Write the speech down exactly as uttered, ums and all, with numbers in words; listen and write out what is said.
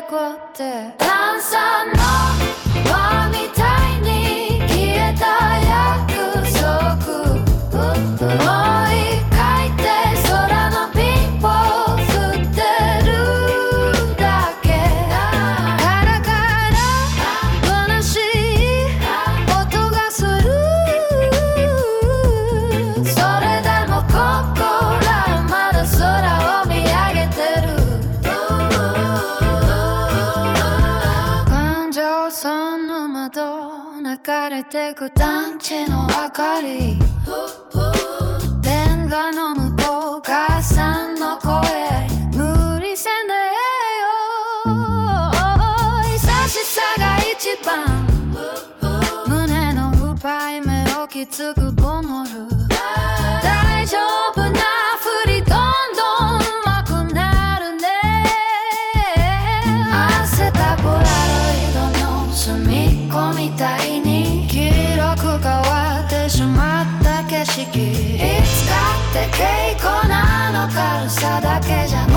こって炭酸の輪みたいに消えた約束もう一回って空のピンポン振ってるだけカラカラ悲しい音がするそれでも心はまだ空を見上げてる環状村の窓流れてく団地の明かり電話の向こう母さんの声無理せんでええよ優しさが一番胸の奪い目をきつくこもる大丈夫なふりどんどん上手くなるね焦ったポラロイドの隅っこみたいに黄色く変わってしまった景色いつだって稽古なの軽さだけじゃない